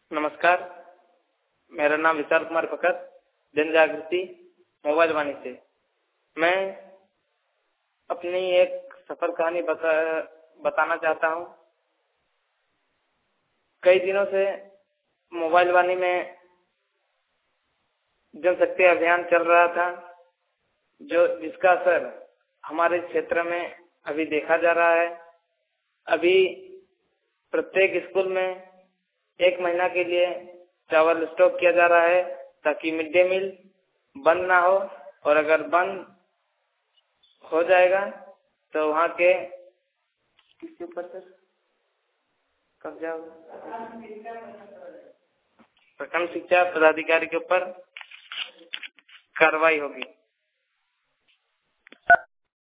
नमस्कार, मेरा नाम विशाल कुमार भगत, जन जागृति मोबाइल वाणी से। मैं अपनी एक सफल कहानी बताना चाहता हूँ। कई दिनों से मोबाइल वाणी में जनशक्ति अभियान चल रहा था, जिसका असर हमारे क्षेत्र में अभी देखा जा रहा है। अभी प्रत्येक स्कूल में 1 महीना के लिए चावल स्टॉक किया जा रहा है ताकि मिड डे मील बंद ना हो, और अगर बंद हो जाएगा तो वहाँ के किसके ऊपर सर कब्जा होगा? प्रखंड शिक्षा पदाधिकारी के ऊपर कार्रवाई होगी।